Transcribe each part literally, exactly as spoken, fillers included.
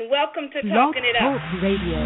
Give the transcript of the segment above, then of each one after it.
and welcome to Blog Talking It Up. Talk Radio.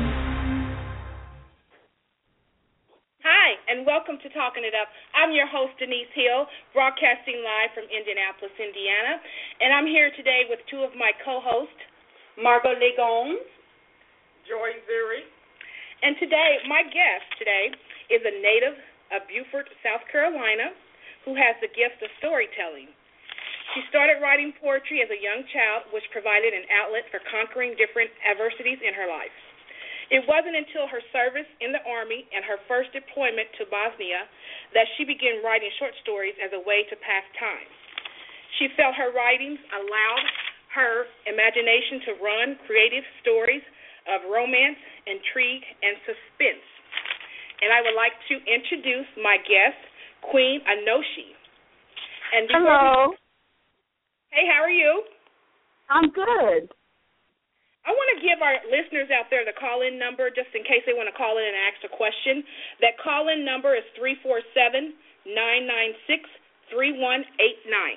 Hi, and welcome to Talking It Up. I'm your host, Denise Hill, broadcasting live from Indianapolis, Indiana, and I'm here today with two of my co-hosts, Margot Legons, Joy Zuri, and today, my guest today is a native of Beaufort, South Carolina, who has the gift of storytelling. She started writing poetry as a young child, which provided an outlet for conquering different adversities in her life. It wasn't until her service in the Army and her first deployment to Bosnia that she began writing short stories as a way to pass time. She felt her writings allowed her imagination to run creative stories of romance, intrigue, and suspense. And I would like to introduce my guest, Queen Anoshi. And Hello. We, hey, how are you? I'm good. I want to give our listeners out there the call-in number just in case they want to call in and ask a question. That call-in number is three four seven, nine nine six, three one eight nine.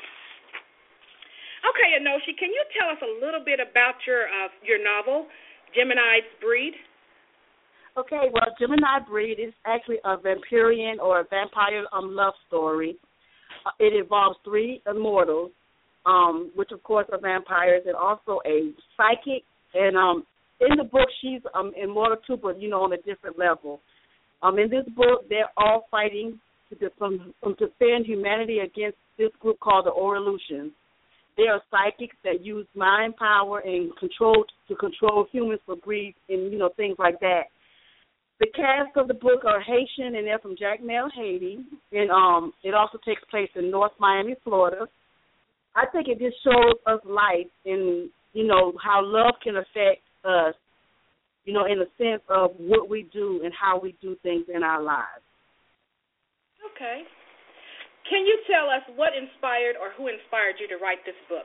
Okay, Anoshi, can you tell us a little bit about your uh, your novel, Gemini's Breed? Okay, well, Gemini Breed is actually a Vampirian or a vampire um, love story. Uh, it involves three immortals, um, which, of course, are vampires, and also a psychic. And um, in the book, she's um, immortal too, but, you know, on a different level. Um, in this book, they're all fighting to defend, um, to defend humanity against this group called the Orlusians. They are psychics that use mind power and control to control humans for greed and, you know, things like that. The cast of the book are Haitian, and they're from Jacmel, Haiti, and um, it also takes place in North Miami, Florida. I think it just shows us life and, you know, how love can affect us, you know, in the sense of what we do and how we do things in our lives. Okay. Can you tell us what inspired or who inspired you to write this book?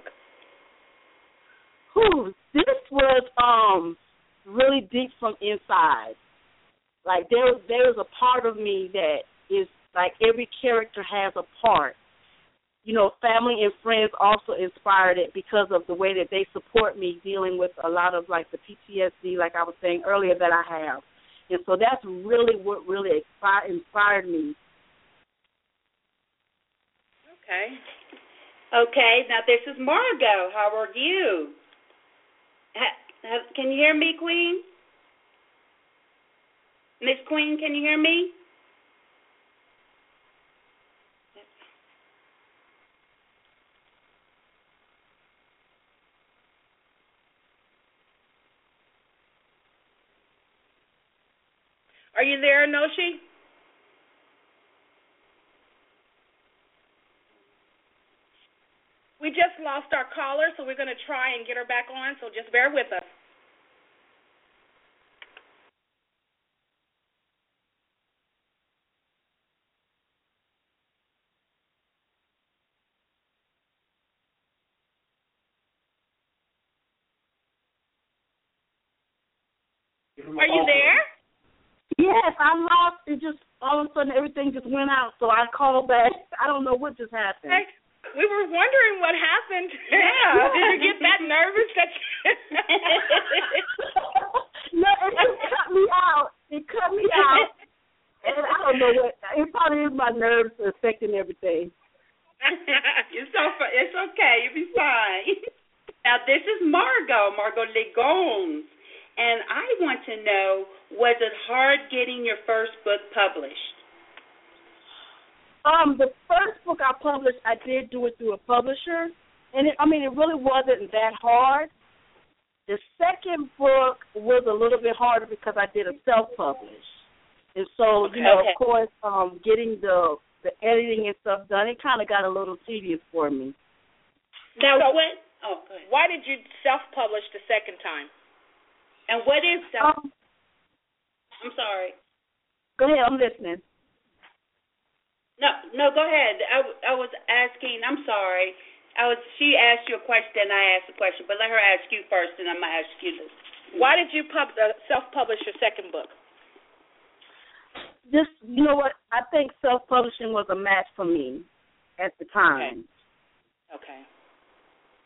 Whew, this was um, really deep from inside. Like, there, there is a part of me that is, like, every character has a part. You know, family and friends also inspired it because of the way that they support me dealing with a lot of, like, the P T S D, like I was saying earlier, that I have. And so that's really what really inspired, inspired me. Okay. Okay, now this is Margot. How are you? Ha, ha, can you hear me, Queen? Miss Queen, can you hear me? Are you there, Anoshi? We just lost our caller, so we're going to try and get her back on, so just bear with us. Are you there? Yes, I lost. It just, all of a sudden, everything just went out, so I called back. I don't know what just happened. Hey, we were wondering what happened. Yeah. Did you get that nervous? That No, it just cut me out. It cut me out. And I don't know what. It probably is my nerves affecting everything. It's, so, it's okay. You'll be fine. Now, this is Margot, Margot Legons. And I want to know, was it hard getting your first book published? Um, the first book I published, I did do it through a publisher. And, it, I mean, it really wasn't that hard. The second book was a little bit harder because I did a self-publish. And so, Okay. you know, Okay. of course, um, getting the the editing and stuff done, it kind of got a little tedious for me. Now, So, what? Oh, go ahead. why did you self-publish the second time? And what is self? Um, I'm sorry. go ahead, I'm listening. No, no, go ahead. I, I was asking. I'm sorry. I was. She asked you a question. I asked a question, but let her ask you first, and I'm gonna ask you this. Why did you pub- uh, self-publish your second book? Just, you know what? I think self-publishing was a match for me at the time. Okay.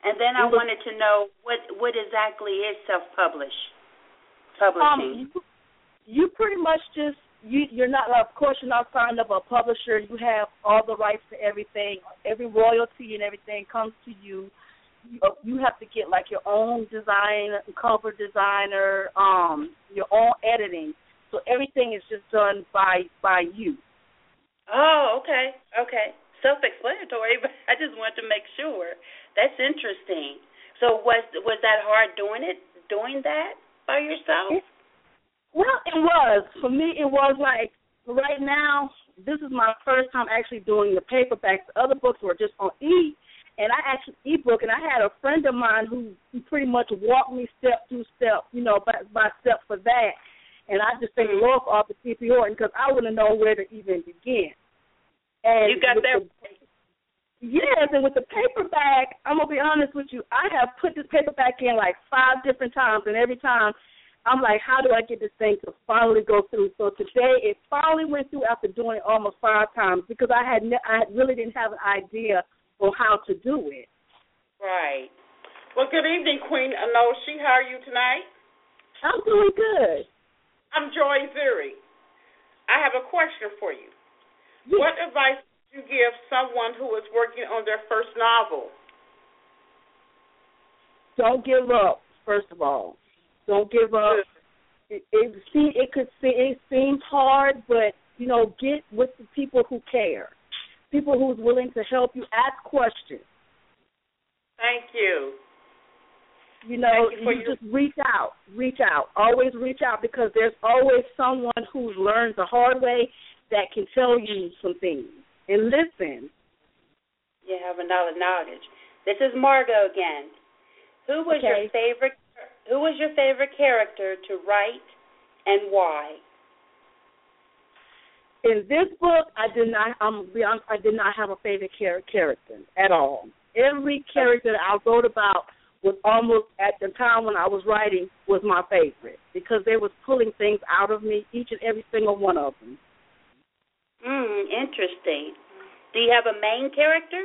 And then I wanted to know what what exactly is self-publish publishing. Um, you, you pretty much just you you're not of course you're not signed up a publisher. You have all the rights to everything. Every royalty and everything comes to you. You, you have to get like your own design, cover designer, um, your own editing. So everything is just done by by you. Oh, okay, okay. Self-explanatory, but I just wanted to make sure. That's interesting. So was was that hard doing it, doing that by yourself? It, well, it was. For me, it was like, right now, this is my first time actually doing the paperbacks. The other books were just on e, and I actually e-book, and I had a friend of mine who, who pretty much walked me step through step, you know, by, by step for that. And I just thank the Lord for Arthur C P Horton because I wouldn't know where to even begin. And you got that. Yes, and with the paperback, I'm going to be honest with you, I have put this paperback in like five different times, and every time I'm like, how do I get this thing to finally go through? So today it finally went through after doing it almost five times because I had ne- I really didn't have an idea on how to do it. Right. Well, good evening, Queen Anoshi. How are you tonight? I'm doing good. I'm Joy Zuri. I have a question for you. Yes. What advice you give someone who is working on their first novel? Don't give up. First of all, don't give up. It, it, see, it could see, it seems hard, but you know, get with the people who care, people who's willing to help you. Ask questions. Thank you. You know, you, you just reach out, reach out. Always reach out because there's always someone who's learned the hard way that can tell you some things. And listen. You have a lot of knowledge. This is Margot again. Who was okay. your favorite? Who was your favorite character to write, and why? In this book, I did not. I'm be honest. I did not have a favorite char- character at all. Every character that I wrote about was almost at the time when I was writing was my favorite because they was pulling things out of me, each and every single one of them. Hmm, interesting. Do you have a main character?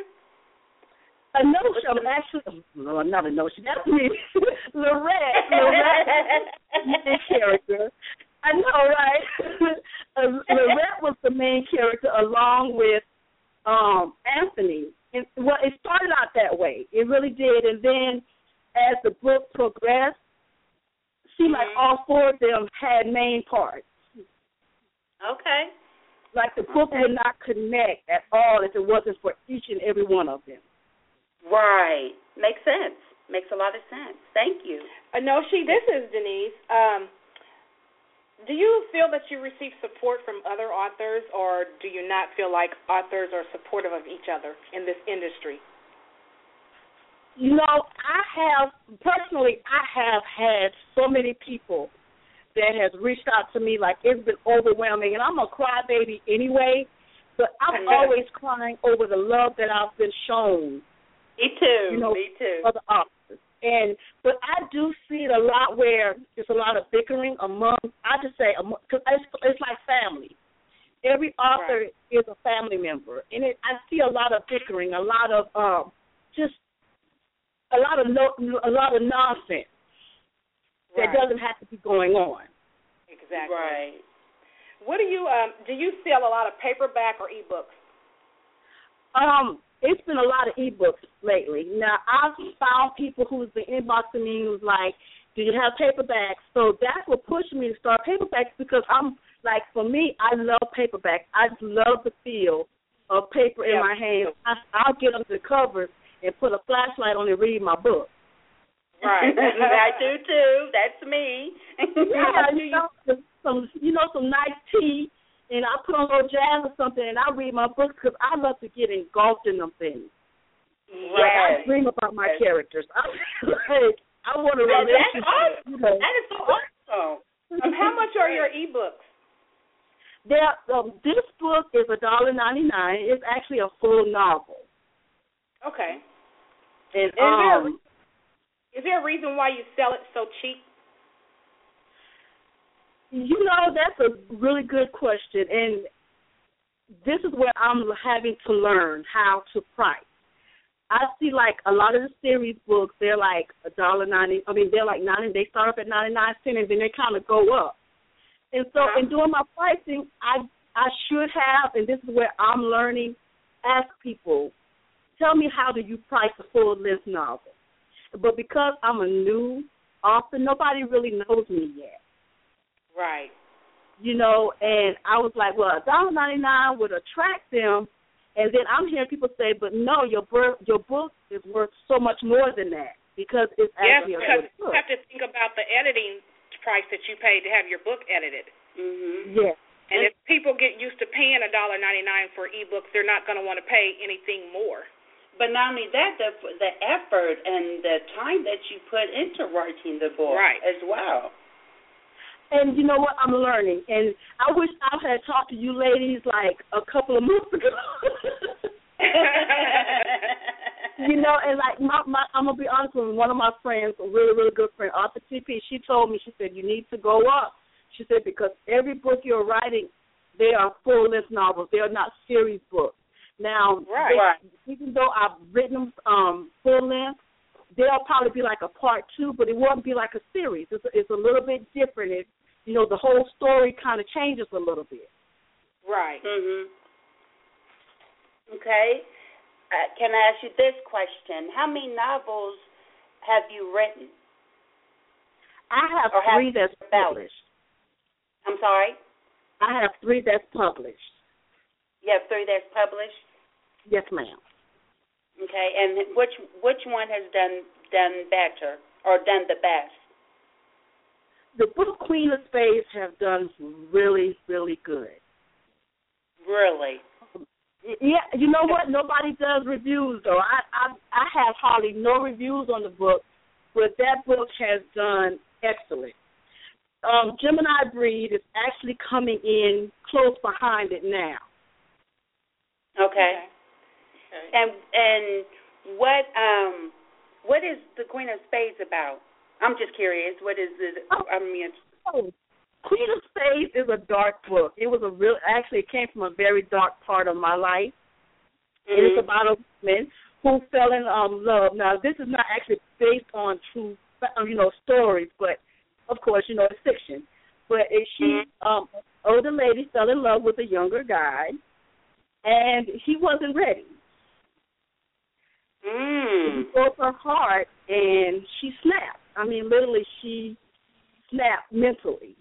A notion. I'm actually, no, not a notion. That's me. Lorette. Lorette main character. I know, right? uh, Lorette was the main character along with um, Anthony. And, well, it started out that way. It really did. And then as the book progressed, seemed like all four of them had main parts. Okay. Like the book would not connect at all if it wasn't for each and every one of them. Right. Makes sense. Makes a lot of sense. Thank you. Anoshi, this is Denise. Um, do you feel that you receive support from other authors, or do you not feel like authors are supportive of each other in this industry? You know, I have, personally, I have had so many people that has reached out to me like it's been overwhelming, and I'm a crybaby anyway, but I'm always crying over the love that I've been shown. Me too, you know, me too. Other authors. And, but I do see it a lot where there's a lot of bickering among, I just say, because it's, it's like family. Every author right. is a family member, and it, I see a lot of bickering, a lot of um, just a lot of no, a lot of nonsense. That right. doesn't have to be going on. Exactly. Right. What do you um do you sell a lot of paperback or ebooks? Um, it's been a lot of ebooks lately. Now I've found people who's been inboxing me who's like, do you have paperbacks? So that's what pushed me to start paperbacks because I'm like, for me, I love paperbacks. I just love the feel of paper in yep. my hand. I, I'll get under the covers and put a flashlight on and read my book. Right, I do too. That's me. Yeah, you know, some you know some nice tea, and I put on a little jazz or something, and I read my books because I love to get engulfed in them things. Yes. Like, I dream about my yes. characters. I like I want to. Well, that's awesome. You know. That is so awesome. Um, how much are your ebooks? There, um, this book is a dollar ninety nine. It's actually a full novel. Okay. And is there um. A, Is there a reason why you sell it so cheap? You know, that's a really good question, and this is where I'm having to learn how to price. I see like a lot of the series books, they're like a dollar ninety. I mean, they're like ninety. They start up at ninety nine cents, and then they kind of go up. And so, in doing my pricing, I I should have, and this is where I'm learning. Ask people, tell me how do you price a full length novel? But because I'm a new author, nobody really knows me yet. Right. You know, and I was like, well, a dollar ninety nine would attract them. And then I'm hearing people say, but no, your book, your book is worth so much more than that because it's actually yes, a good book. book. You have to think about the editing price that you paid to have your book edited. Mhm. Yes. And if people get used to paying a dollar ninety nine for ebooks, they're not going to want to pay anything more. But not only that, the the effort and the time that you put into writing the book right. as well. And you know what? I'm learning. And I wish I had talked to you ladies like a couple of months ago. You know, and like my, my I'm going to be honest with you, one of my friends, a really, really good friend, Arthur T P, she told me, she said, you need to go up. She said, because every book you're writing, they are full-length novels. They are not series books. Now, right. they, even though I've written them um, full-length, they'll probably be like a part two, but it won't be like a series. It's a, it's a little bit different. It, you know, the whole story kind of changes a little bit. Right. Mhm. Okay. Uh, can I ask you this question? How many novels have you written? I have or three have that's published. I'm sorry? I have three that's published. You have three that's published? Yes, ma'am. Okay. And which which one has done done better or done the best? The book Queen of Spades have done really, really good. Really? Yeah, you know what? Nobody does reviews, though. I, I I have hardly no reviews on the book, but that book has done excellent. Um, Gemini Breed is actually coming in close behind it now. Okay. Okay. And and what um what is the Queen of Spades about? I'm just curious. What is it? Oh. I mean, Oh, Queen of Spades is a dark book. It was a real, actually, it came from a very dark part of my life. mm-hmm. It is about a woman who fell in um, love. Now, this is not actually based on true, you know, stories, but of course, you know, it's fiction. But it, she, mm-hmm. um, older lady, fell in love with a younger guy, and he wasn't ready. Mm. It broke her heart, and she snapped. I mean, literally, she snapped mentally.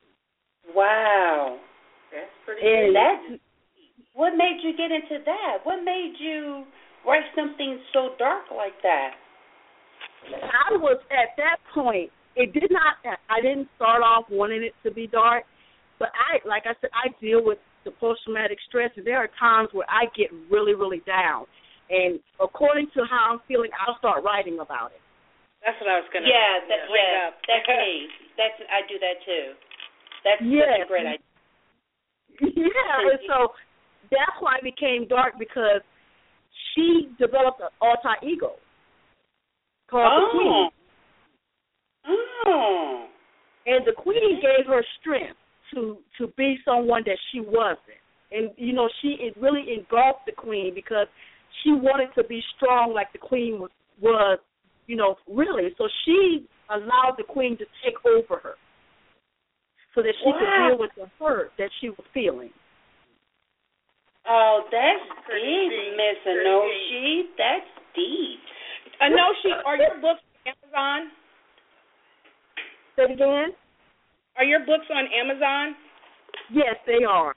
Wow. That's pretty And good. That's, what made you get into that? What made you write something so dark like that? I was at that point. It did not. I didn't start off wanting it to be dark, but I, like I said, I deal with the post-traumatic stress, and there are times where I get really, really down. And according to how I'm feeling, I'll start writing about it. That's what I was going to Yeah, that, bring yeah, up. that's me. That's I do that too. That's Yes. such a great idea. Yeah, and so that's why it became dark, because she developed an alter ego called the Queen. Oh. And the Queen gave her strength to to be someone that she wasn't. And, you know, she it really engulfed the Queen because she wanted to be strong like the Queen was, was, you know, really. So she allowed the Queen to take over her so that she wow. could deal with the hurt that she was feeling. Oh, that's Pretty deep, deep. Miss Pretty Anoshi. That's deep. Anoshi, are your books on Amazon? Say it again? Are your books on Amazon? Yes, they are.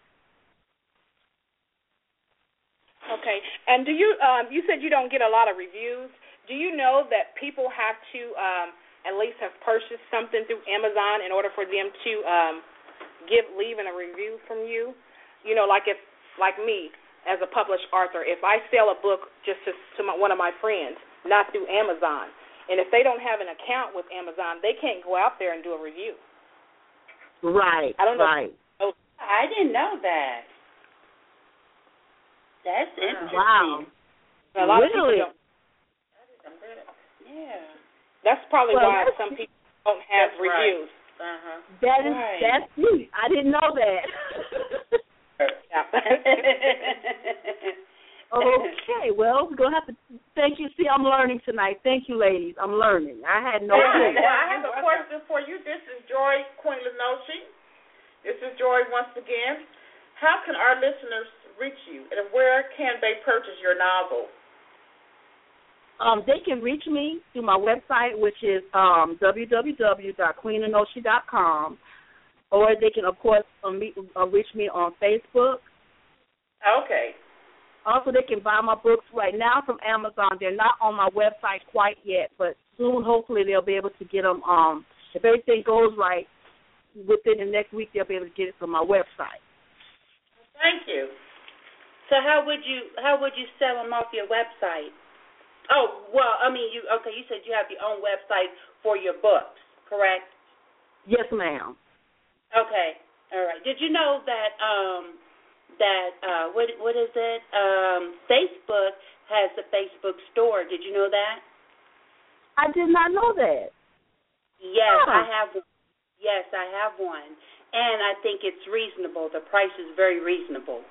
Okay. And do you, um, you said you don't get a lot of reviews. Do you know that people have to um, at least have purchased something through Amazon in order for them to um, give, leave in a review from you? You know, like if, like me, as a published author, if I sell a book just to, to my, one of my friends, not through Amazon, and if they don't have an account with Amazon, they can't go out there and do a review. Right, I don't know. right. Oh, I didn't know that. That's interesting. Wow. a lot Really? of people don't. Yeah. That's probably Well, why that's- some people don't have That's right. reviews. Uh-huh. That is, Right. that's me. I didn't know that. Yeah. Okay, well, we're going to have to thank you. See, I'm learning tonight. Thank you, ladies. I'm learning. I had no Okay, clue. well, I have a question for you. This is Joy, Queen Lenoshi. This is Joy once again. How can our listeners reach you, and where can they purchase your novel? Um, they can reach me through my website, which is um, w w w dot queen lenoshi dot com, or they can, of course, um, meet, uh, reach me on Facebook. Okay. Also, they can buy my books right now from Amazon. They're not on my website quite yet, but soon, hopefully, they'll be able to get them. Um, if everything goes right, within the next week, they'll be able to get it from my website. Thank you. So how would you how would you sell them off your website? Oh, well, I mean, you okay, you said you have your own website for your books, correct? Yes, ma'am. Okay, all right. Did you know that um, that uh, what what is it? Um, Facebook has a Facebook store. Did you know that? I did not know that. Yes, huh. I have one. Yes, I have one, and I think it's reasonable. The price is very reasonable.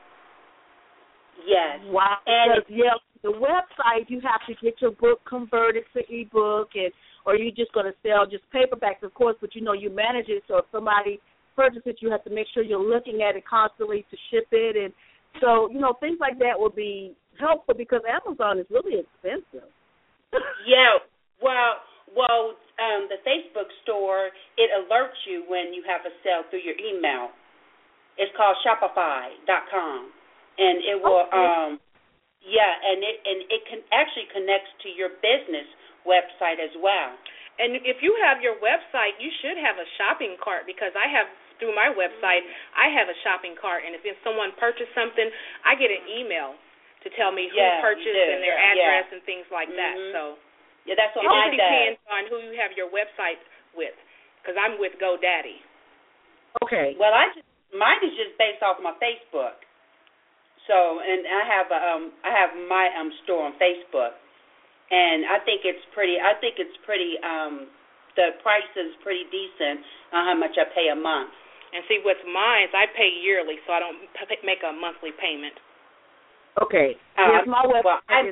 Yes. Wow. And because, yeah, the website, you have to get your book converted to ebook, and or you're just going to sell just paperbacks, of course, but you know you manage it, so if somebody purchases it, you have to make sure you're looking at it constantly to ship it, and so, you know, things like that will be helpful because Amazon is really expensive. Yeah, well, well, um, the Facebook store, it alerts you when you have a sale through your email. It's called Shopify dot com, and it will, okay. um, yeah, and it and it can actually connects to your business website as well. And if you have your website, you should have a shopping cart because I have, through my website, I have a shopping cart, and if someone purchased something, I get an email to tell me who yeah, purchased and their yeah. address and things like that. Mm-hmm. So yeah, that's what it mine just depends on who you have your website with, because I'm with GoDaddy. Okay. Well, I just, mine is just based off my Facebook. So, and I have a, um, I have my um store on Facebook, and I think it's pretty. I think it's pretty. Um, the price is pretty decent on how much I pay a month. And see, what's mine is I pay yearly, so I don't p- make a monthly payment. Okay. Uh, yes, my website. well, I, is,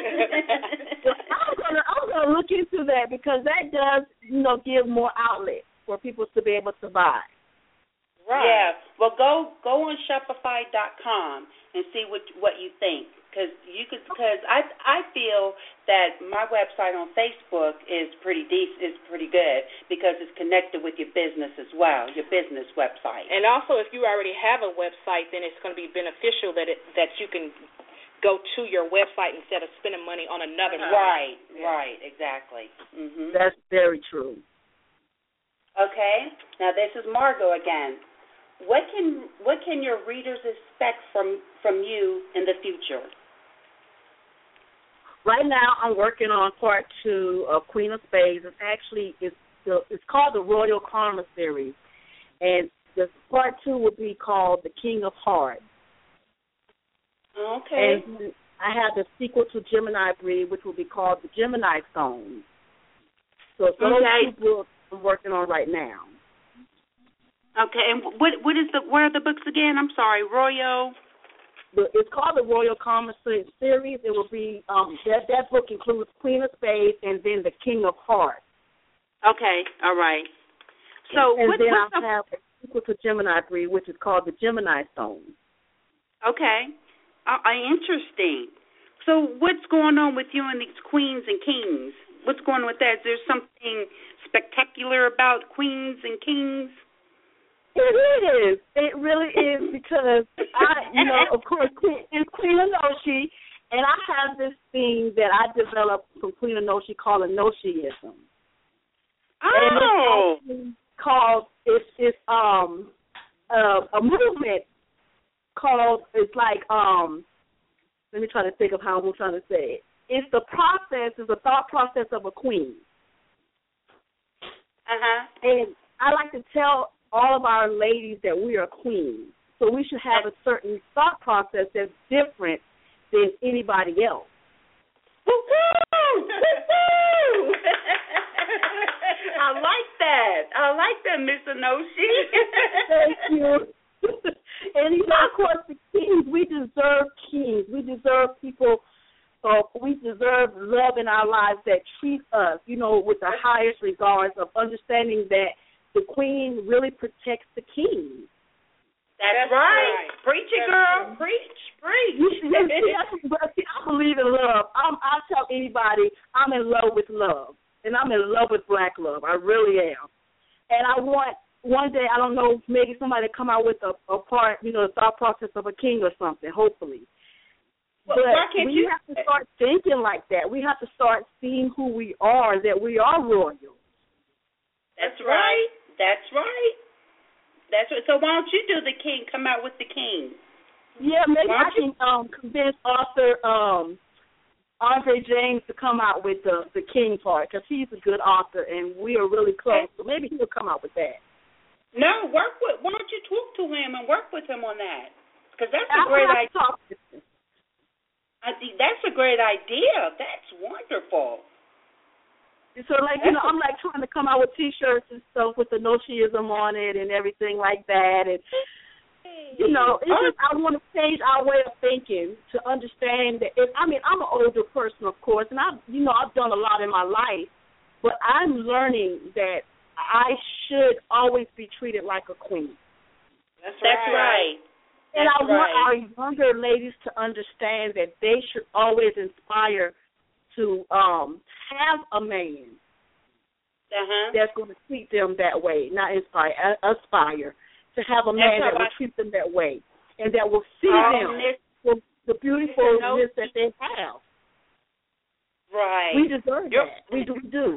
I was gonna, I was gonna look into that because that does, you know, give more outlets for people to be able to buy. Right. Yeah. Well, go go on Shopify dot com and see what what you think, because you could because I I feel that my website on Facebook is pretty decent, is pretty good because it's connected with your business as well, your business website. And also, if you already have a website, then it's going to be beneficial that it that you can go to your website instead of spending money on another. Uh-huh. Right. Yeah. Right. Exactly. Mhm. That's very true. Okay. Now this is Margot again. What can what can your readers expect from, from you in the future? Right now, I'm working on part two of Queen of Spades. It's actually it's the it's called the Royal Karma series, and the part two will be called the King of Hearts. Okay. And I have the sequel to Gemini Breed, which will be called the Gemini Stone. So those okay. two books I'm working on right now. Okay, and what what is the what are the books again? I'm sorry, Royal. It's called the Royal Karma series. It will be um, that that book includes Queen of Spades and then the King of Hearts. Okay, all right. So and what, then what's I'll the, have a sequel to Gemini Breed, which is called the Gemini Stone. Okay, uh, uh, interesting. So what's going on with you and these queens and kings? What's going on with that? Is there something spectacular about queens and kings? It is. It really is because I, you know, of course, Queen, it's Queen Enoshi, and I have this thing that I developed from Queen Enoshi called Enoshiism. Oh. And it's called it's it's um uh, a movement called it's like um let me try to think of how I'm trying to say it. It's the process, it's the thought process of a queen. Uh huh. And I like to tell all of our ladies that we are queens. So we should have a certain thought process that's different than anybody else. Woo-hoo! Woo-hoo! I like that. I like that, Miss Enoshi. Thank you. And, you know, of course, the king, kings, we deserve kings. We deserve people, uh, we deserve love in our lives that treat us, you know, with the highest regards of understanding that the queen really protects the king. That's, That's right. right. Preach it, girl. True. Preach, preach. You see, but see, I believe in love. I'm, I tell anybody I'm in love with love, and I'm in love with black love. I really am. And I want one day, I don't know, maybe somebody come out with a, a part, you know, the thought process of a king or something, hopefully. Well, but why can't we you? have to start thinking like that. We have to start seeing who we are, that we are royal. That's right. That's right. That's right. So why don't you do the king? Come out with the king. Yeah, maybe I can um, convince author um, Andre James to come out with the the king part, because he's a good author and we are really close. So maybe he'll come out with that. No, work with. Why don't you talk to him and work with him on that? Because that's a I great have to idea. talk to him. I think that's a great idea. That's wonderful. So, like, you know, I'm, like, trying to come out with T-shirts and stuff with the no sheism on it and everything like that. And, you know, it's just, I want to change our way of thinking to understand that, if, I mean, I'm an older person, of course, and, I've, you know, I've done a lot in my life, but I'm learning that I should always be treated like a queen. That's right. That's right. And That's I want right. our younger ladies to understand that they should always inspire to um, have a man uh-huh. that's going to treat them that way, not inspire, uh, aspire to have a man that will I... treat them that way and that will see um, them for the beautifulness that they have. Right. We deserve You're... that. We do. We do.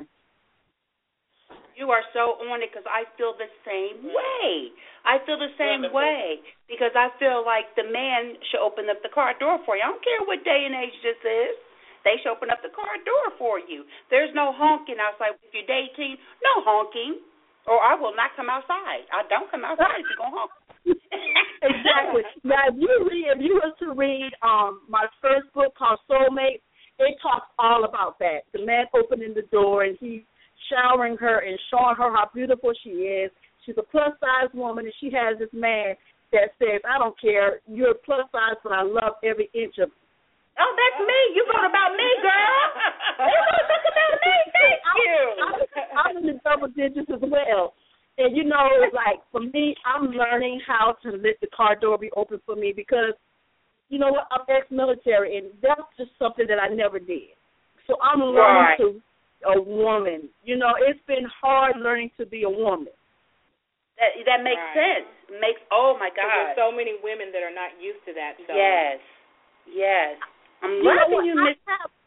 You are so on it because I feel the same way. I feel the same Wonderful. way because I feel like the man should open up the car door for you. I don't care what day and age this is. They should open up the car door for you. There's no honking outside. If you're dating, no honking, or I will not come outside. I don't come outside if you're going to honk. Exactly. Now, if you read, if you were to read um, my first book called Soulmate, it talks all about that. The man opening the door and he's showering her and showing her how beautiful she is. She's a plus-size woman, and she has this man that says, I don't care, you're plus-size, but I love every inch of. Oh, that's me. You wrote about me, girl. You wrote talk about me. Thank you. I'm, I'm in the double digits as well. And, you know, like, for me, I'm learning how to let the car door be open for me because, you know what, I'm ex-military, and that's just something that I never did. So I'm learning right. to a woman. You know, it's been hard learning to be a woman. That that makes right. sense. Makes oh my God. There's so many women that are not used to that. So. Yes, yes. I'm you loving you, Miss.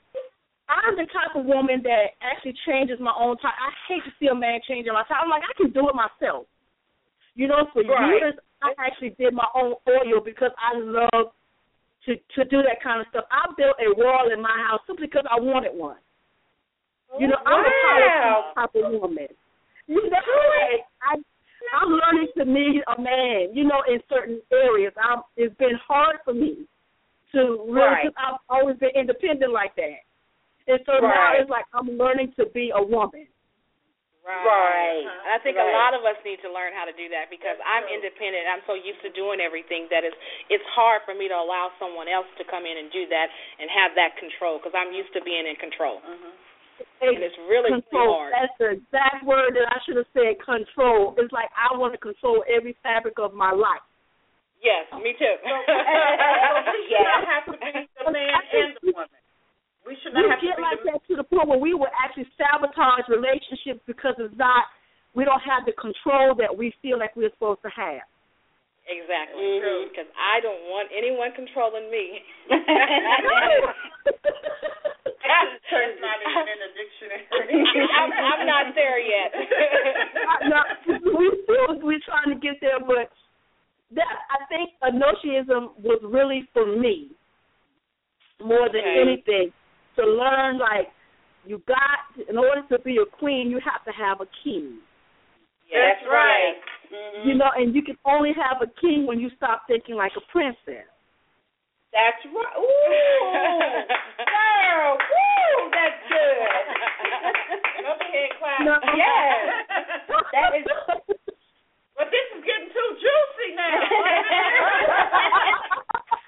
I'm the type of woman that actually changes my own time. I hate to see a man changing my time. I'm like, I can do it myself. You know, for right. years I actually did my own oil because I love to to do that kind of stuff. I built a wall in my house simply because I wanted one. You know, I'm wow. a powerful type of woman. You know, like, I, I'm learning to need a man, you know, in certain areas. I'm, it's been hard for me to really, right. because I've always been independent like that. And so right. now it's like I'm learning to be a woman. Right. right. I think right. a lot of us need to learn how to do that because That's I'm true. independent. I'm so used to doing everything that is, it's hard for me to allow someone else to come in and do that and have that control because I'm used to being in control. Mm-hmm. And it's really, control. really hard. That's the exact word that I should have said, control. It's like I want to control every fabric of my life. Yes, me too. So, we should yes. not have to be the man and the woman. We should not we have get to be like the that to the point where we will actually sabotage relationships because it's not, we don't have the control that we feel like we're supposed to have. Exactly. Mm-hmm. Because I don't want anyone controlling me. That's not even in the dictionary. I'm, I'm not there yet. no, we still, we're trying to get there, but that, I think Anoshiism was really for me more than okay. anything to learn, like, you got, in order to be a queen, you have to have a king. Yeah, that's right. Mm-hmm. You know, and you can only have a king when you stop thinking like a princess. That's right. Ooh, girl, woo, that's good. No. Yes, that is. But this is getting too juicy now.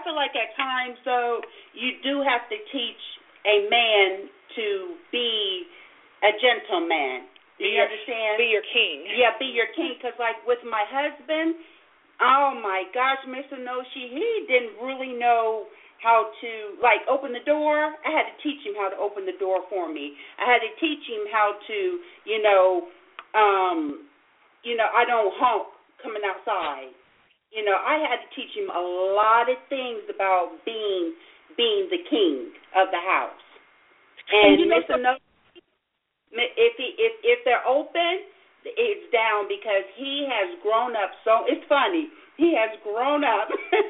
feel like at times, though, you do have to teach a man to be a gentleman. Do you your, understand? Be your king. Yeah, be your king. Because, like, with my husband, oh, my gosh, Mister Noshi, he didn't really know how to, like, open the door. I had to teach him how to open the door for me. I had to teach him how to, you know, um, you know, I don't honk coming outside. You know, I had to teach him a lot of things about being being the king of the house. And, and you know, Mister Noshi, If he if if they're open, it's down because he has grown up so. It's funny. He has grown up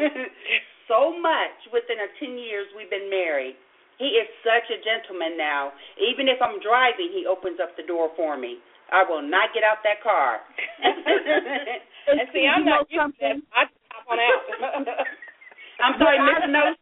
so much within the ten years we've been married. He is such a gentleman now. Even if I'm driving, he opens up the door for me. I will not get out that car. And see, I'm not used to that. I hop on out. I'm sorry, Mister Noshi.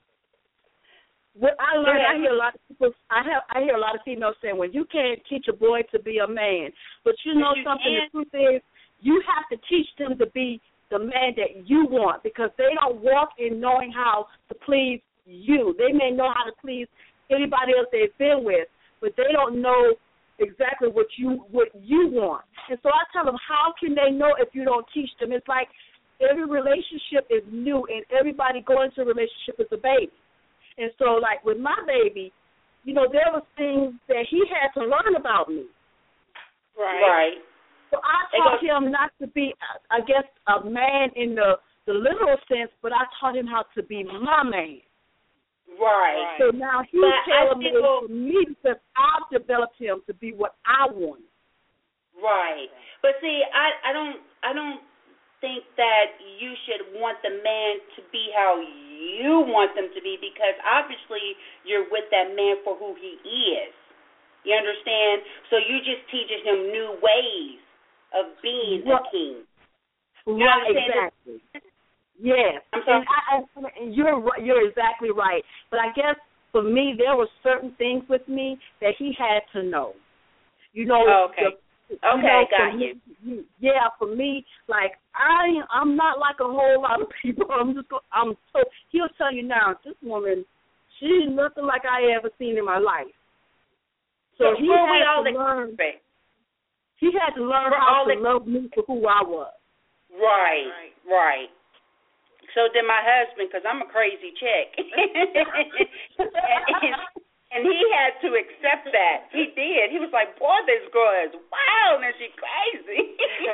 What I learned, I hear a lot of people. I have, I hear a lot of females saying, "Well, you can't teach a boy to be a man." But you know you something? Can. The truth is, you have to teach them to be the man that you want, because they don't walk in knowing how to please you. They may know how to please anybody else they've been with, but they don't know exactly what you what you want. And so I tell them, how can they know if you don't teach them? It's like every relationship is new, and everybody going into a relationship is a baby. And so, like, with my baby, you know, there was things that he had to learn about me. Right. Right. So I taught him not to be, I guess, a man in the, the literal sense, but I taught him how to be my man. Right. So now he's tailor-made for me because I've developed him to be what I want. Right. But see, I, I don't I don't think that you should want the man to be how you want them to be, because obviously you're with that man for who he is. You understand? So you just teaching him new ways of being right. a king. You right, exactly. Yes. I'm sorry. And, I, and you're you're exactly right. But I guess for me, there were certain things with me that he had to know. You know. Oh, okay. The, Okay, you know, got me, you. Yeah, for me, like I, I'm not like a whole lot of people. I'm just, I'm so. He'll tell you now, this woman, she's nothing like I ever seen in my life. So, so he had had all to learn. He had to learn for how to the, love me for who I was. Right, right. right. So did my husband, because I'm a crazy chick. and, and, And he had to accept that. He did. He was like, boy, this girl is wild and she's crazy.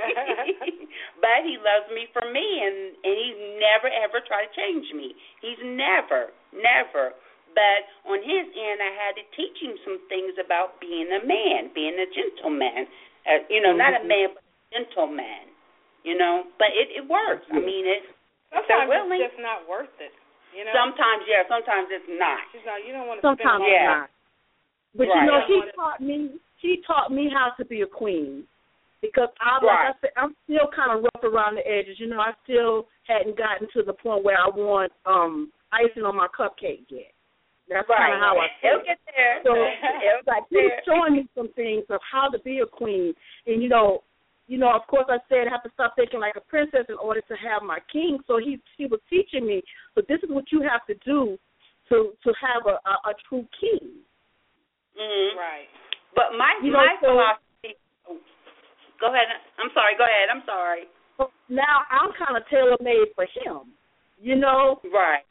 But he loves me for me, and, and he's never, ever tried to change me. He's never, never. But on his end, I had to teach him some things about being a man, being a gentleman. Uh, you know, mm-hmm. not a man, but a gentleman. You know, but it, it works. I mean, it. Sometimes it's just not worth it. You know? Sometimes, yeah. Sometimes it's not. Not you don't want to sometimes spend it's yeah. not. But right. you know, he to... taught me. He taught me how to be a queen, because I, right. like I said, I'm still kind of rough around the edges. You know, I still hadn't gotten to the point where I want um, icing on my cupcake yet. That's right. kind of how I feel. He'll get there. So, He'll like, get he was there. showing me some things of how to be a queen, and you know. You know, of course, I said I have to stop thinking like a princess in order to have my king. So he he was teaching me, but this is what you have to do to to have a, a, a true king. Mm-hmm. Right. But my you my know, philosophy. Oh, go ahead. I'm sorry. Go ahead. I'm sorry. So now I'm kind of tailor made for him. You know. Right.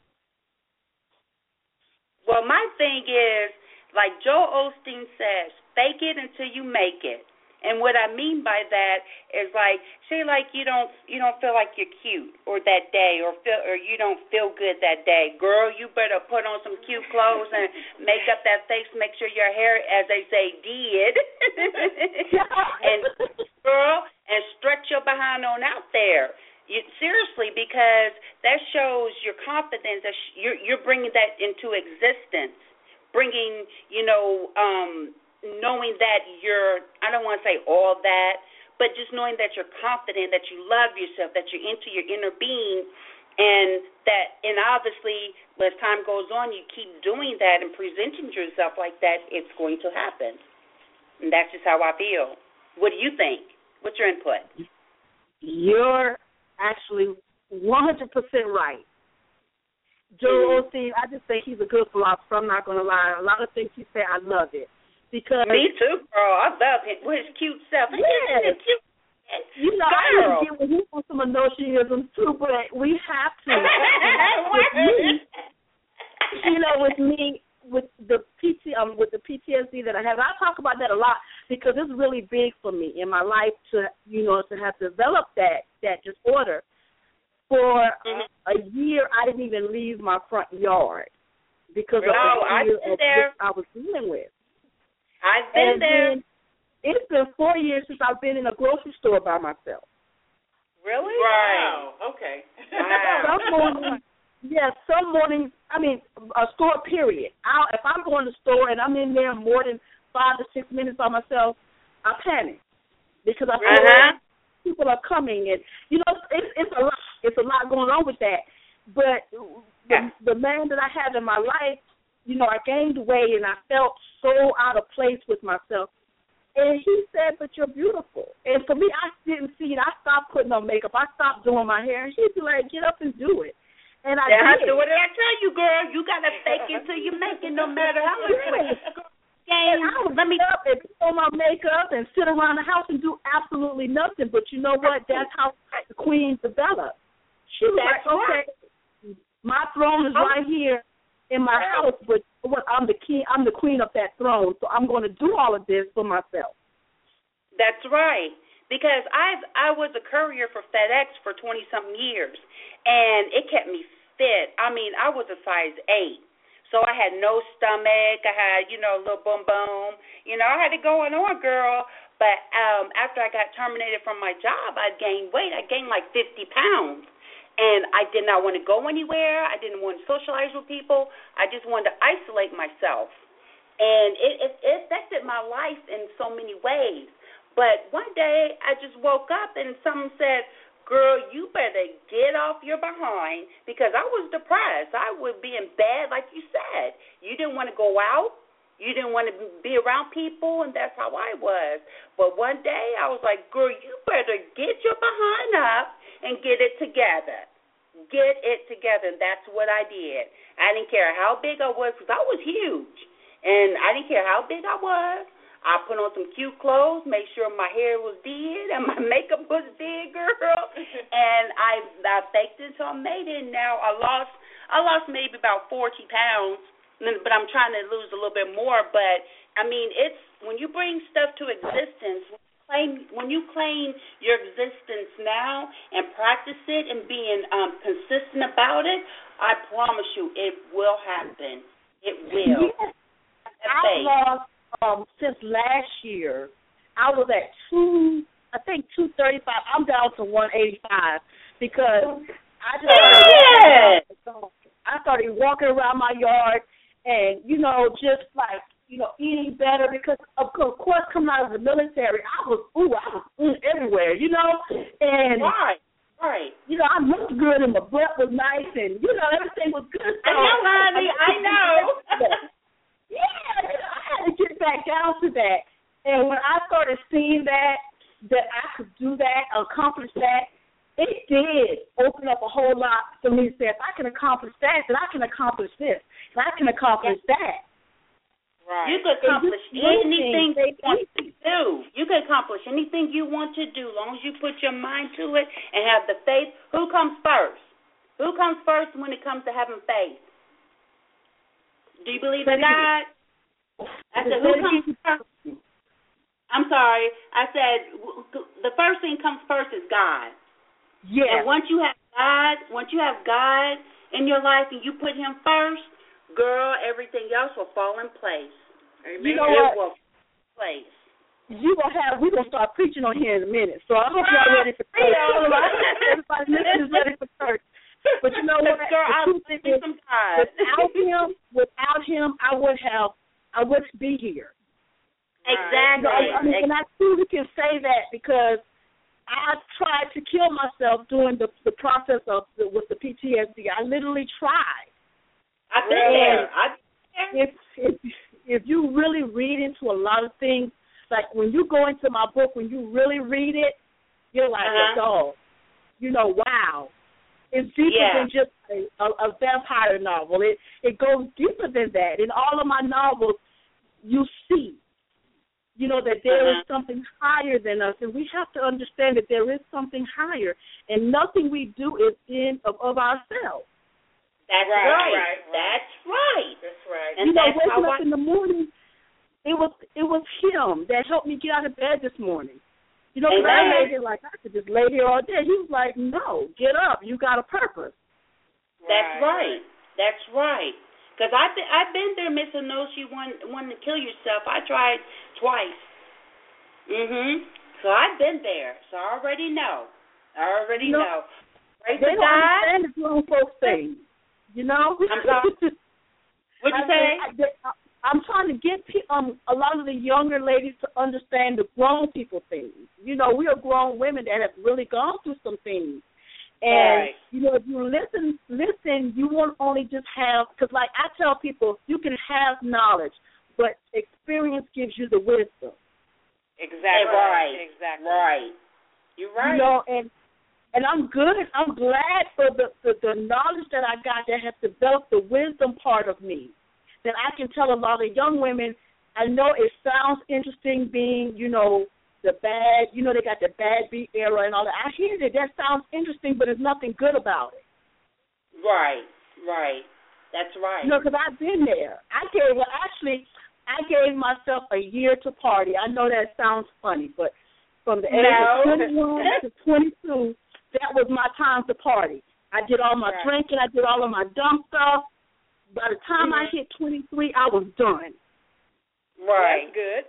Well, my thing is, like Joel Osteen says, fake it until you make it. And what I mean by that is, like, say like you don't you don't feel like you're cute or that day, or feel or you don't feel good that day. Girl, you better put on some cute clothes and make up that face. Make sure your hair, as they say, did. And girl, and stretch your behind on out there. You, seriously, because that shows your confidence. That you're you're bringing that into existence, bringing you know. um knowing that you're, I don't want to say all that, but just knowing that you're confident, that you love yourself, that you're into your inner being, and that, and obviously, as time goes on, you keep doing that and presenting yourself like that, it's going to happen. And that's just how I feel. What do you think? What's your input? You're actually one hundred percent right. Joel Osteen, I just think he's a good philosopher. I'm not going to lie. A lot of things he said, I love it. Because Me too, girl. I love him with his cute self. Yes. Cute. You know, Girl. I really get when he wants some Enochianism too, but we have to. with me, you know, with me, with the P T, um, with the P T S D that I have, I talk about that a lot because it's really big for me in my life to, you know, to have developed that that disorder. For mm-hmm. a year, I didn't even leave my front yard because of oh, the fear of there. what I was dealing with. I've been and there. Then, it's been four years since I've been in a grocery store by myself. Really? Right. Wow. Okay. Wow. Some mornings, yeah, some mornings, I mean, a store period. I'll, if I'm going to the store and I'm in there more than five to six minutes by myself, I panic because I feel uh-huh. like people are coming. And, you know, it's, it's a lot. It's a lot going on with that. But Yeah. the, the man that I have in my life, you know, I gained weight and I felt so out of place with myself. And he said, but you're beautiful. And for me, I didn't see it. I stopped putting on makeup. I stopped doing my hair. And he'd be like, get up and do it. And I That's did. what I tell you, girl. You got to fake it till you make it, no matter how much And I would Let me get up and put on my makeup and sit around the house and do absolutely nothing. But you know what? That's how the queen developed. She was That's like, okay, right. my throne is right here in my house, but what I'm the king, I'm the queen of that throne, so I'm going to do all of this for myself. That's right. Because I've I was a courier for FedEx for twenty something years, and it kept me fit. I mean, I was a size eight, so I had no stomach. I had, you know, a little boom boom. You know, I had it going on, girl. But um, after I got terminated from my job, I gained weight. I gained like fifty pounds. And I did not want to go anywhere. I didn't want to socialize with people. I just wanted to isolate myself. And it, it, it affected my life in so many ways. But one day I just woke up and someone said, girl, you better get off your behind, because I was depressed. I would be in bed, like you said. You didn't want to go out. You didn't want to be around people, and that's how I was. But one day I was like, girl, you better get your behind up and get it together. Get it together, and that's what I did. I didn't care how big I was, because I was huge, and I didn't care how big I was. I put on some cute clothes, make sure my hair was did and my makeup was did, girl, and I I faked it until I made it. And now I lost I lost maybe about forty pounds, but I'm trying to lose a little bit more. But I mean, it's when you bring stuff to existence. Claim, when you claim your existence now and practice it and being um, consistent about it, I promise you it will happen. It will. Yes. I lost, um, since last year, I was at two, I think two thirty-five. I'm down to one eighty-five because I just started walking, I started walking around my yard and, you know, just like, you know, eating better because, of course, coming out of the military, I was, ooh, I was ooh, everywhere, you know, and, right, right. you know, I looked good and my butt was nice and, you know, everything was good. So, I know, honey, I know. Yeah, I had to get back down to that. And when I started seeing that, that I could do that, accomplish that, it did open up a whole lot for me to say, if I can accomplish that, then I can accomplish this, and I can accomplish yeah. that. Right. You could accomplish anything you want to do. You could accomplish anything you want to do as long as you put your mind to it and have the faith. Who comes first? Who comes first when it comes to having faith? Do you believe in God? I said, who comes first? I'm sorry. I said, the first thing comes first is God. Yeah. And once you have God, once you have God in your life and you put him first, girl, everything else will fall in place. Amen. You know it what? will fall in place. You gonna have we're gonna start preaching on here in a minute. So I hope y'all ready for church. Everybody listening is ready for church. But you know what? Girl, the truth is, without him, without him, I would have, I wouldn't be here. Exactly. You know, I mean, and I truly can say that because I tried to kill myself during the the process of the, with the P T S D. I literally tried. I've been there. I've been there. If, if if you really read into a lot of things, like when you go into my book, when you really read it, you're like, uh-huh. oh, you know, wow. It's deeper Yeah. than just a, a, a vampire novel. It it goes deeper than that. In all of my novels, you see, you know, that there uh-huh. is something higher than us, and we have to understand that there is something higher, and nothing we do is in of, of ourselves. That's right, right. right, right. That's right. That's right. And you know, that's waking how up I... in the morning, it was it was him that helped me get out of bed this morning. You know, because I Amen. laid there like I could just lay there all day. He was like, "No, get up. You got a purpose." That's right. That's right. Because I've been, I've been there, Miss Enoshi, wanting, wanting to kill yourself. I tried twice. Mhm. So I've been there. So I already know. I already you know. know. Praise They to don't God. understand the grown folks thing. You know. I'm sorry. What'd you I, say? I, I, I'm trying to get pe- um a lot of the younger ladies to understand the grown people things. You know, we are grown women that have really gone through some things. And, right. you know, if you listen, listen, you won't only just have, because like I tell people, you can have knowledge, but experience gives you the wisdom. Exactly. Right. Exactly. Right. You're right. You know, and and I'm good. I'm glad for the, the, the knowledge that I got that has developed the wisdom part of me, that I can tell a lot of young women, I know it sounds interesting being, you know, the bad, you know, they got the bad beat era and all that. I hear that. That sounds interesting, but there's nothing good about it. Right, right. That's right. You know, because I've been there. I gave, well, actually, I gave myself a year to party. I know that sounds funny, but from the age No. of twenty-one to twenty-two, that was my time to party. I did all my Right. drinking. I did all of my dumb stuff. By the time mm-hmm. I hit twenty-three, I was done. Right. That's good.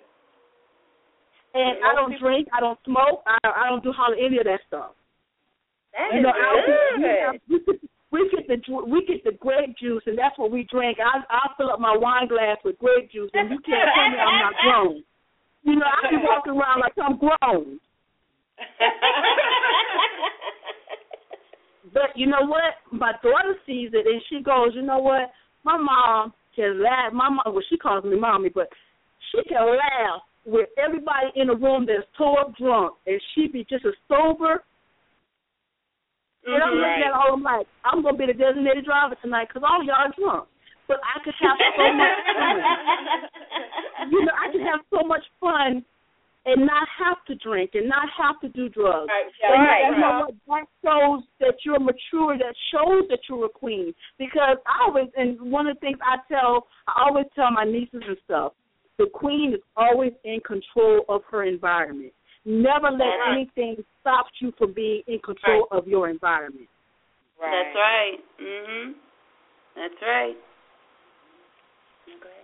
And I don't drink. I don't smoke. I, I don't do hardly any of that stuff. That You is know, I, good. we, have, we, get, we get the we get the grape juice, and that's what we drink. I I fill up my wine glass with grape juice, and you can't tell me I'm not grown. You know, I can walk around like I'm grown. But you know what? My daughter sees it, and she goes, you know what? My mom can laugh. My mom, well, she calls me mommy, but she can laugh with everybody in the room that's tore up drunk, and she be just as sober. And I'm looking at her, I'm like, I'm going to be the designated driver tonight because all y'all are drunk. But I could have so much fun. You know, I could have so much fun and not have to drink and not have to do drugs. Right, and right, you know right. what? That shows that you're mature. That shows that you're a queen. Because I always, and one of the things I tell, I always tell my nieces and stuff, the queen is always in control of her environment. Never let right. anything stop you from being in control right. of your environment. Right. That's right. Mhm. That's right. Okay.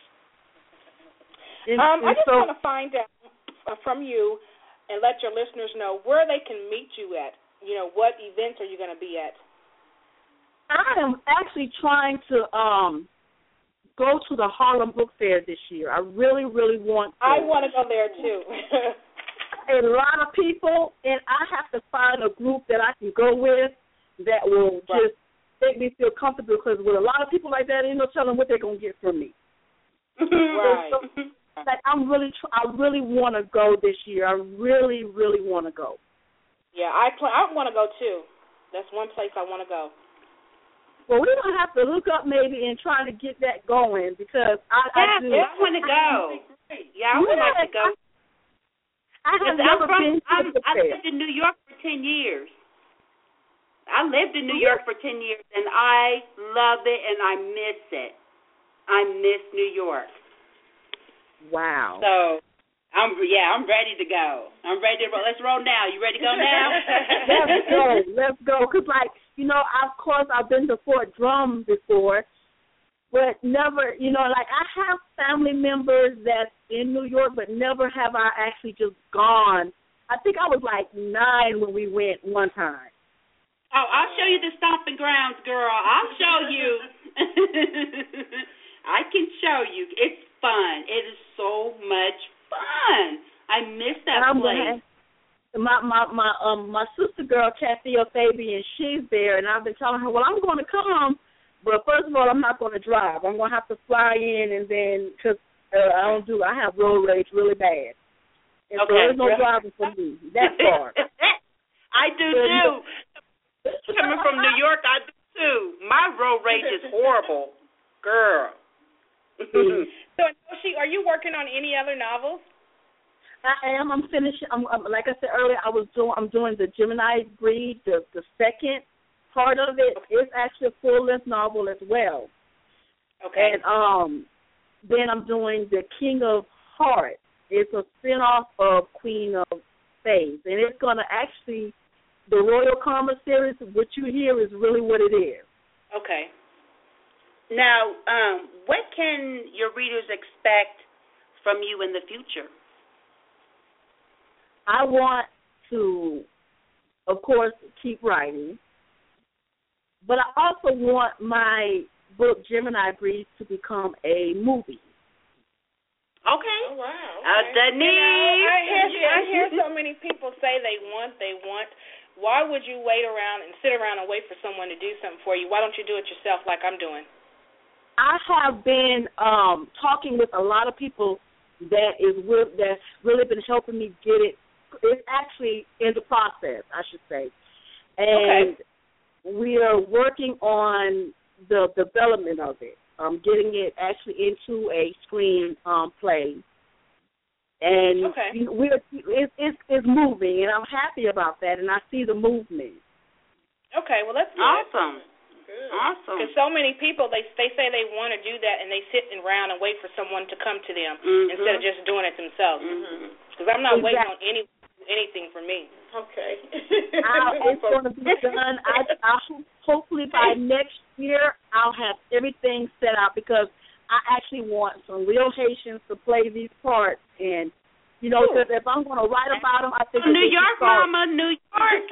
And, um, and I just so, want to find out uh, from you and let your listeners know where they can meet you at. You know, what events are you going to be at? I am actually trying to um go to the Harlem Book Fair this year. I really, really want to. I want to go there, too. A lot of people, and I have to find a group that I can go with that will Right. just make me feel comfortable, because with a lot of people like that, ain't no telling what they're going to get from me. Right. So, like, I'm really, tr- I really want to go this year. I really, really want to go. Yeah, I pl- I want to go, too. That's one place I want to go. Well, we're going to have to look up maybe and try to get that going, because I, Yeah, I do. I want to go. Yeah, I would Yeah, like to go. I, I have I'm never from, been to I'm, the I fair. lived in New York for ten years. I lived in New York for ten years, and I love it, and I miss it. I miss New York. Wow. So, I'm yeah, I'm ready to go. I'm ready to roll. Let's roll now. You ready to go now? Let's go. Let's go. Because, like, you know, of course, I've been to Fort Drum before, but never, you know, like, I have family members that's in New York, but never have I actually just gone. I think I was, like, nine when we went one time. Oh, I'll show you the stomping grounds, girl. I'll show you. I can show you. It's fun. It is so much fun. I miss that I'm place. Gonna, my my my um my sister girl Kathia Fabian, she's there, and I've been telling her, well, I'm going to come, but first of all, I'm not going to drive. I'm going to have to fly in, and then because uh, I don't do, I have road rage really bad, and Okay. so there's no driving for me that far. I do But, too. Coming from New York, I do too. My road rage is horrible, girl. So, Noshi, are you working on any other novels? I am. I'm finishing. I'm, I'm like I said earlier. I was doing. I'm doing the Gemini Breed. The the second part of it is actually a full length novel as well. Okay. And um, then I'm doing the King of Hearts. It's a spinoff of Queen of Spades, and it's gonna actually the Royal Karma series. What you hear is really what it is. Okay. Now, um, what can your readers expect from you in the future? I want to, of course, keep writing, but I also want my book, Gemini Breed, to become a movie. Okay. Oh, wow. Uh, Okay. Denise. You know, I hear I hear so many people say they want, they want. Why would you wait around and sit around and wait for someone to do something for you? Why don't you do it yourself like I'm doing? I have been um, talking with a lot of people that is re- that's really been helping me get it. It's actually in the process, I should say. And okay. we are working on the development of it, um, getting it actually into a screen um, play. And okay. we're it's, it's it's moving, and I'm happy about that, and I see the movement. Okay, well that's good. Awesome. Good. Awesome. Because so many people, they they say they want to do that, and they sit around and wait for someone to come to them mm-hmm. instead of just doing it themselves. Because mm-hmm. I'm not exactly. waiting on any anything for me. Okay. I'll, it's going to be done. I, I hopefully by next year I'll have everything set out because I actually want some real Haitians to play these parts, and you know, because if I'm going to write about them, I think oh, New York, Mama, New York.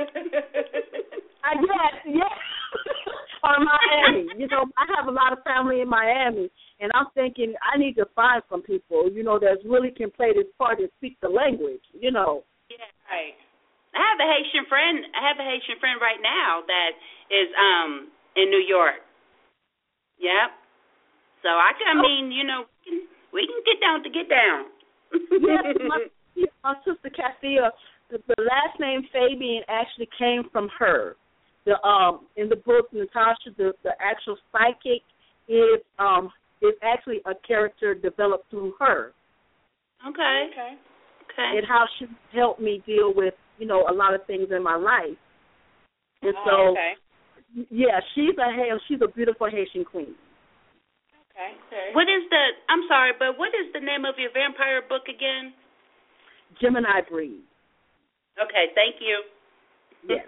I guess, yes. Or Miami. You know, I have a lot of family in Miami, and I'm thinking I need to find some people, you know, that really can play this part and speak the language, you know. Yeah, right. I have a Haitian friend. I have a Haitian friend right now that is um in New York. Yep. So I can, I mean, you know, we can, we can get down to get down. Yes, my, my sister Cassia, the, the last name Fabian actually came from her. The um in the book, Natasha, the, the actual psychic is um is actually a character developed through her. Okay. Okay. Okay. And how she helped me deal with, you know, a lot of things in my life. And oh, so, okay. yeah, she's a she's a beautiful Haitian queen. Okay. Okay. What is the? I'm sorry, but what is the name of your vampire book again? Gemini Breed. Okay, thank you. Yes.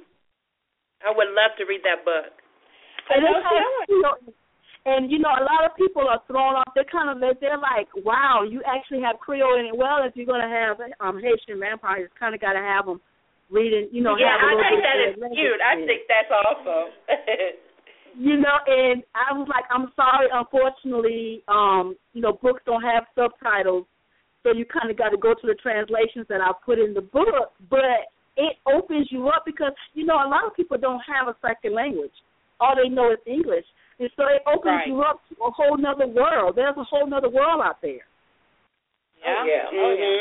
I would love to read that book. And, has, you know, and you know, a lot of people are thrown off. They're kind of they're like, "Wow, you actually have Creole in it." Well, if you're gonna have um, Haitian vampires, kind of got to have them reading. You know, yeah, have a I little think bit that is cute. I think that's awesome. You know, and I was like, I'm sorry, unfortunately, um, you know, books don't have subtitles, so you kind of got to go to the translations that I put in the book, but it opens you up because, you know, a lot of people don't have a second language. All they know is English, and so it opens right. you up to a whole nother world. There's a whole nother world out there. Yeah. Oh, yeah. Mm-hmm. Oh, yeah.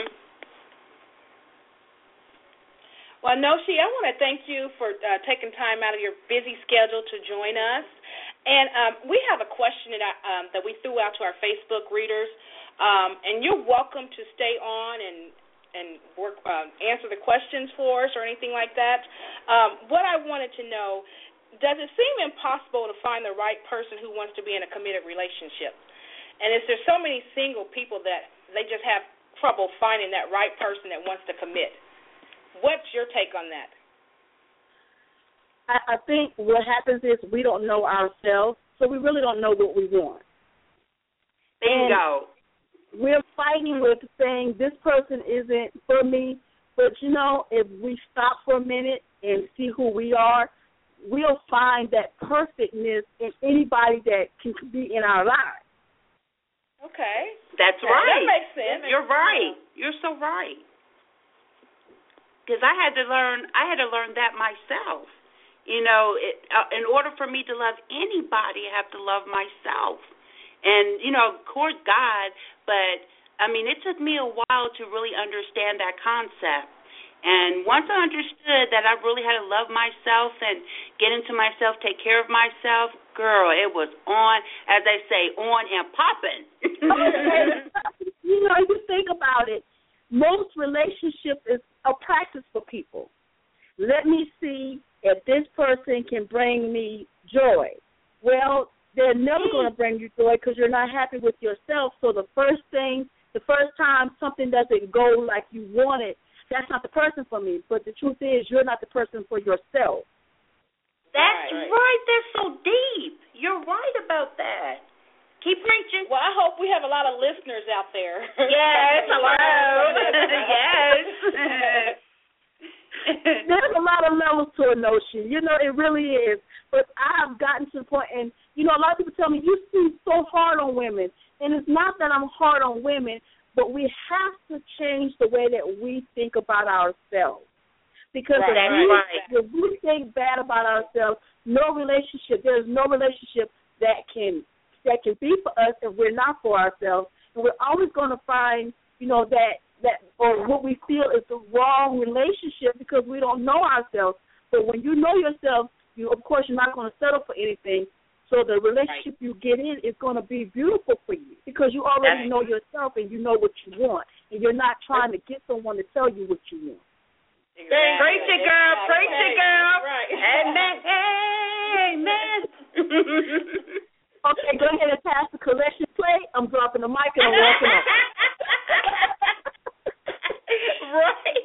Well, Noshi, I want to thank you for uh, taking time out of your busy schedule to join us. And um, we have a question that, I, um, that we threw out to our Facebook readers, um, and you're welcome to stay on and and work uh, answer the questions for us or anything like that. Um, what I wanted to know, does it seem impossible to find the right person who wants to be in a committed relationship? And is there so many single people that they just have trouble finding that right person that wants to commit? What's your take on that? I, I think what happens is we don't know ourselves, so we really don't know what we want. Bingo. And we're fighting with saying this person isn't for me, but, you know, if we stop for a minute and see who we are, we'll find that perfectness in anybody that can be in our lives. Okay. That's okay. right. That makes sense. You're right. You're so right. Because I had to learn, I had to learn that myself. You know, it, uh, in order for me to love anybody, I have to love myself. And, you know, of course, God, but, I mean, it took me a while to really understand that concept. And once I understood that I really had to love myself and get into myself, take care of myself, girl, it was on, as they say, on and popping. You know, you think about it, most relationships is a practice for people. Let me see if this person can bring me joy. Well, they're never going to bring you joy because you're not happy with yourself. So the first thing, the first time something doesn't go like you want it, that's not the person for me. But the truth is, you're not the person for yourself. That's right. right. That's so deep. You're right about that. Keep preaching. Well, I hope we have a lot of listeners out there. Yes, hello. Yes. There's a lot of levels to a notion. You know, it really is. But I've gotten to the point, and, you know, a lot of people tell me, you seem so hard on women. And it's not that I'm hard on women, but we have to change the way that we think about ourselves. Because right, if, we, right. if we think bad about ourselves, no relationship, there's no relationship that can that can be for us if we're not for ourselves. And we're always going to find, you know, that, that or what we feel is the wrong relationship because we don't know ourselves. But when you know yourself, you of course you're not going to settle for anything. So the relationship right. you get in is going to be beautiful for you because you already That's know yourself and you know what you want. And you're not trying to get someone to tell you what you want. Exactly. Preach it, girl. Preach it, girl. Right. Amen. Amen. Okay, go ahead and pass the collection plate. I'm dropping the mic and I'm walking off. Right.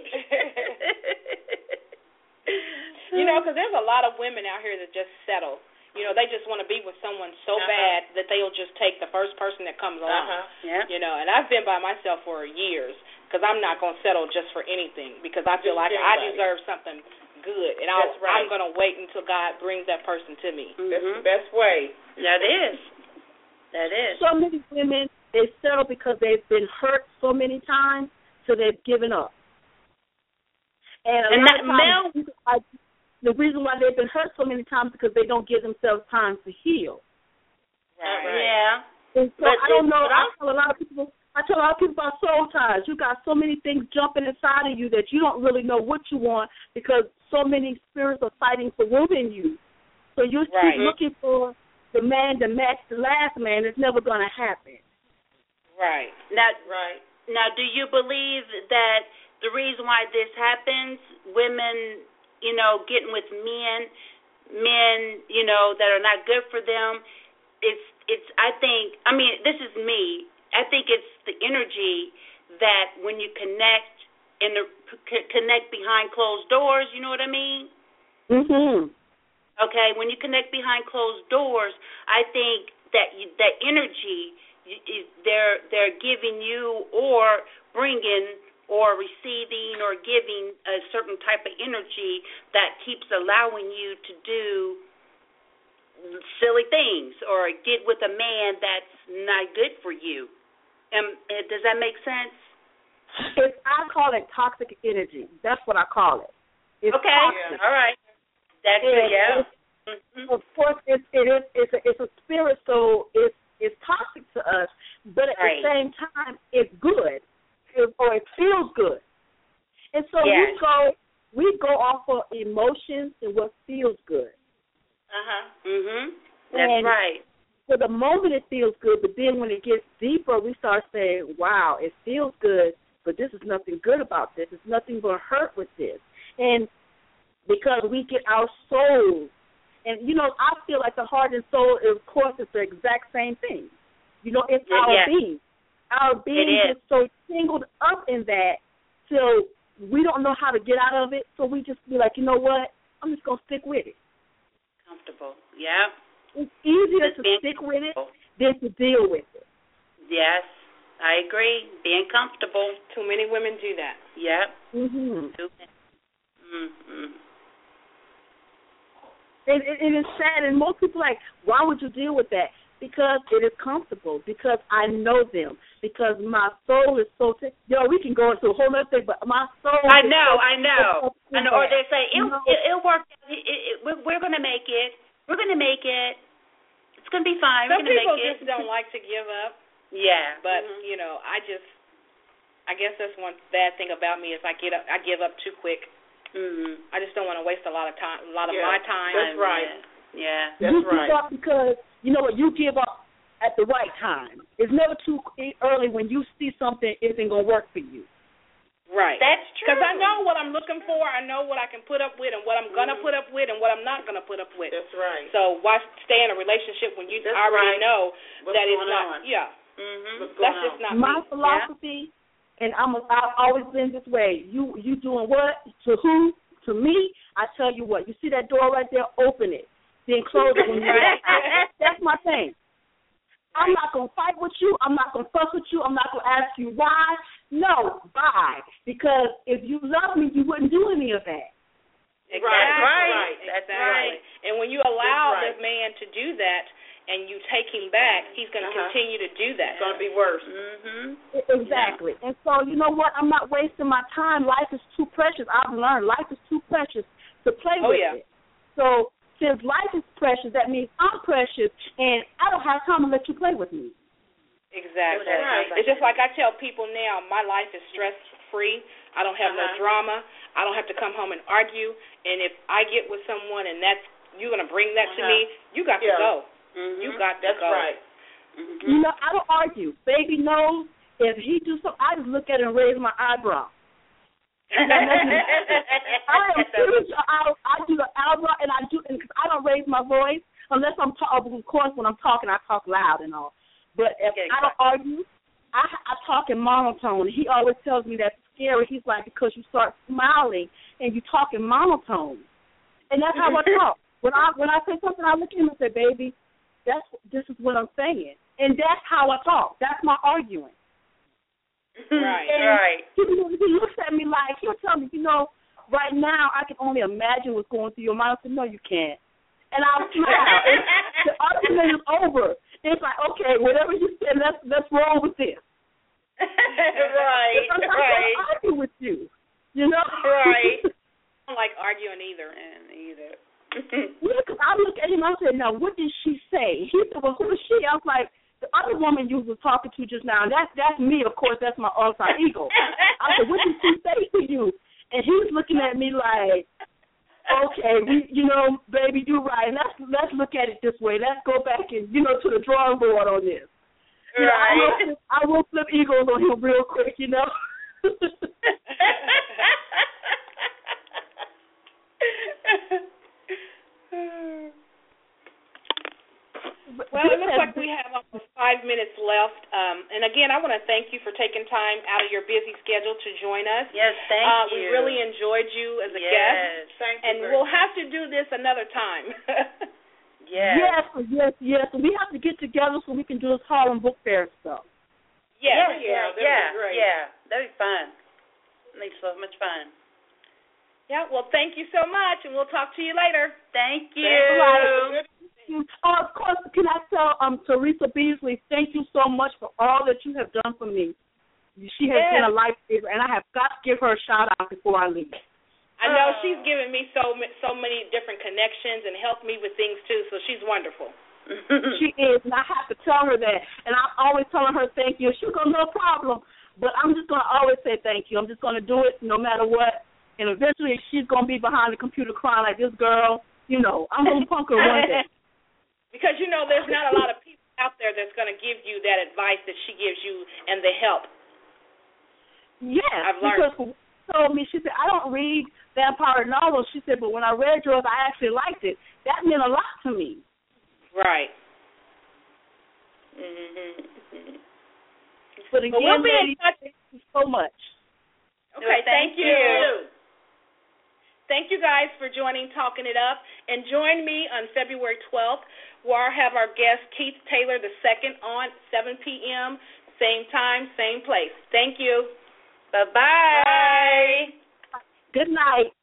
You know, because there's a lot of women out here that just settle. You know, they just want to be with someone so uh-huh. bad that they'll just take the first person that comes along. Uh-huh. Yeah. You know, and I've been by myself for years because I'm not going to settle just for anything because I feel like I deserve something good, and I'll, right. I'm going to wait until God brings that person to me. Mm-hmm. That's the best way. That is. That is. So many women, they settle because they've been hurt so many times, so they've given up. And, a and lot that of times, I, the reason why they've been hurt so many times is because they don't give themselves time to heal. Right. Yeah. And so but I don't know. I tell a lot of people. I tell a lot of people about soul ties. You got so many things jumping inside of you that you don't really know what you want because so many spirits are fighting for within you. So you right. keep looking for the man to match the last man. It's never going to happen. Right. Now, right. Now, do you believe that the reason why this happens, women, you know, getting with men, men, you know, that are not good for them, it's, it's. I think, I mean, this is me. I think it's the energy that when you connect and c- connect behind closed doors, you know what I mean? Mhm. Okay, when you connect behind closed doors, I think that you, that energy they're they're giving you or bringing or receiving or giving a certain type of energy that keeps allowing you to do silly things or get with a man that's not good for you. Um, does that make sense? It's, I call it toxic energy. That's what I call it. It's okay. Toxic. Yeah. All right. That's it. Yeah. Mm-hmm. Of course, it, it is. It's a, it's a spirit, so it's it's toxic to us. But at right. the same time, it's good, it, or it feels good. And so yes. we go we go off of emotions and what feels good. Uh huh. Mhm. That's and right. For the moment, it feels good, but then when it gets deeper, we start saying, wow, it feels good, but this is nothing good about this. There's nothing but hurt with this. And because we get our souls, and, you know, I feel like the heart and soul, of course, is the exact same thing. You know, it's yeah, our yeah. being. Our being is so tangled up in that till we don't know how to get out of it, so we just be like, you know what, I'm just going to stick with it. Comfortable, yeah. It's easier just to stick with it than to deal with it. Yes, I agree. Being comfortable. Too many women do that. Yep. Mhm. Too many. Mhm. And it, it is sad, and most people are like, why would you deal with that? Because it is comfortable. Because I know them. Because my soul is so. T- Yo, we can go into a whole other thing, but my soul. I is know, so I know. I know. Or they say it, you know? it, it'll work. It, it, it, we're, we're going to make it. We're going to make it. It's going to be fine. Some We're going to make it. Some people just don't like to give up. Yeah. But, mm-hmm. you know, I just, I guess that's one bad thing about me is I get up, I give up too quick. Mm-hmm. I just don't want to waste a lot of time, a lot of Yeah, my time. that's right. Yeah. That's you right. give up because, you know what, you give up at the right time. It's never too early when you see something isn't going to work for you. Right. That's true. Because I know what I'm looking for. I know what I can put up with and what I'm going to Mm-hmm. put up with and what I'm not going to put up with. That's right. So why stay in a relationship when you That's already right. know What's that it's going not, on? yeah, Mm-hmm. What's going that's on? just not My me. philosophy, and I'm a, I've always been this way. You you doing what? To who? To me? I tell you what. You see that door right there? Open it. Then close it when you get out. That's my thing. I'm not going to fight with you. I'm not going to fuss with you. I'm not going to ask you why. No, bye. Because if you love me, you wouldn't do any of that. Exactly. Right, right. That's exactly. right. And when you allow That's right. the man to do that and you take him back, he's going to Uh-huh. continue to do that. It's going to be worse. Mm-hmm. Exactly. And so, you know what? I'm not wasting my time. Life is too precious. I've learned life is too precious to play Oh, with yeah. it. So since life is precious, that means I'm precious, and I don't have time to let you play with me. Exactly. Right. It's just like I tell people now, my life is stress-free. I don't have Uh-huh. no drama. I don't have to come home and argue. And if I get with someone and that's you're going to bring that to Uh-huh. me, you got Yeah. to go. Mm-hmm. You got to That's go. right. Mm-hmm. You know, I don't argue. Baby knows if he do something, I just look at it and raise my eyebrow. I am serious. I, I do the eyebrow, and I do, and I don't raise my voice unless I'm talking. Of course, when I'm talking, I talk loud and all. But if Okay, I don't argue, I, I talk in monotone. He always tells me that's scary. He's like, because you start smiling and you talk in monotone, and that's how I talk. When I when I say something, I look at him and say, "Baby, that's this is what I'm saying," and that's how I talk. That's my arguing. Right. And Right. He, he looks at me like, he'll tell me, you know, right now I can only imagine what's going through your mind. I said, no, you can't. And I'll smile. And the argument is over. It's like, okay, whatever you said, let's let's roll with this. Right. I'm not Right. going to argue with you. You know? Right. I don't like arguing either. And either. Yeah, because I look at him and I said, now, what did she say? He said, well, who is she? I was like, the other woman you were talking to just now, that's that's me, of course, that's my alter ego. I said, what did she say to you? And he was looking at me like, okay, we, you know, baby, you're right. Let's let's look at it this way. Let's go back and, you know, to the drawing board on this. You know, I will, Right. flip- I will flip egos on him real quick, you know. Well, it looks like we have almost five minutes left. Um, and, again, I want to thank you for taking time out of your busy schedule to join us. Yes, thank uh, you. We really enjoyed you as a yes. guest. Thank you. And very we'll much. have to do this another time. Yes. Yes, yes, yes. We have to get together so we can do this Harlem Book Fair stuff. Yes. Yeah, Yeah, that'd yeah, be great. yeah. That'd be fun. That'd be so much fun. Yeah, well, thank you so much, and we'll talk to you later. Thank you. Right. Oh, of course, can I tell um, Teresa Beasley, thank you so much for all that you have done for me. She has Yes. been a lifesaver, and I have got to give her a shout-out before I leave. I know Oh. she's given me so ma- so many different connections and helped me with things, too, so she's wonderful. She is, and I have to tell her that. And I'm always telling her thank you. She'll go, no problem. But I'm just going to always say thank you. I'm just going to do it no matter what. And eventually she's going to be behind the computer crying like, this girl, you know, I'm going to punk her one day. Because, you know, there's not a lot of people out there that's going to give you that advice that she gives you and the help. Yes, I've learned. because she told me, she said, I don't read vampire novels. She said, but when I read yours, I actually liked it. That meant a lot to me. Right. Mm-hmm. But again, But we'll be in ladies, touch. thank you so much. Okay, Thank thank you. you. Thank you guys for joining Talking It Up. And join me on February twelfth, where I have our guest Keith Taylor the second on seven p.m., same time, same place. Thank you. Bye-bye. Good night.